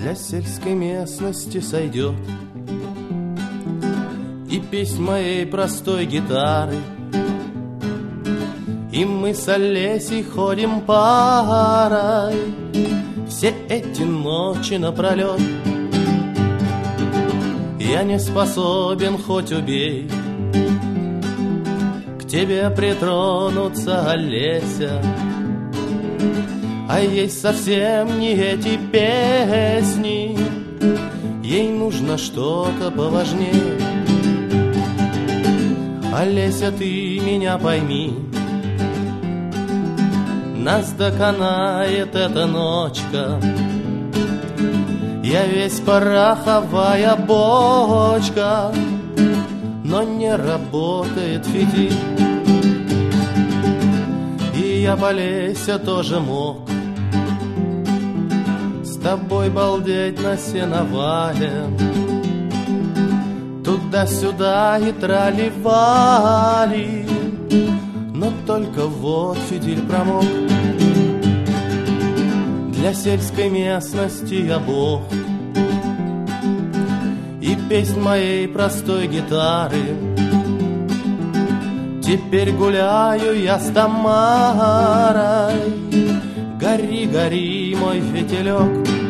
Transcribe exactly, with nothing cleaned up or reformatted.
для сельской местности сойдет. И песнь моей простой гитары, и мы с Олесей ходим парой все эти ночи напролет. Я не способен, хоть убей, к тебе притронуться, Олеся. А ей совсем не эти песни, ей нужно что-то поважнее. Олеся, ты меня пойми, нас доконает эта ночка. Я весь пороховая бочка, но не работает фитиль. И я б, Олеся, тоже мог с тобой балдеть на сеновале, туда-сюда и трали-вали, но только вот фитиль промок. Для сельской местности я бог, и песнь моей простой гитары. Теперь гуляю я с Тамарой, гори, гори, мой фитилек.